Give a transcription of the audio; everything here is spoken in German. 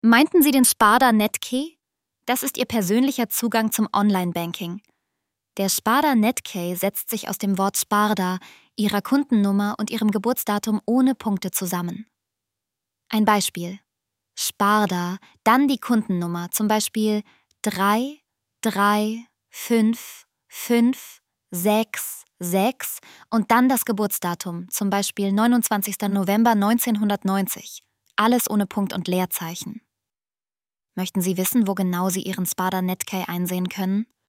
Meinten Sie den Sparda Netkey? Das ist Ihr persönlicher Zugang zum Online-Banking. Der Sparda Netkey setzt sich aus dem Wort Sparda, Ihrer Kundennummer und Ihrem Geburtsdatum ohne Punkte zusammen. Ein Beispiel. Sparda, dann die Kundennummer, zum Beispiel 3, 3, 5, 5, 6, 6 und dann das Geburtsdatum, zum Beispiel 29. November 1990. Alles ohne Punkt und Leerzeichen. Möchten Sie wissen, wo genau Sie Ihren Sparda Netkey einsehen können?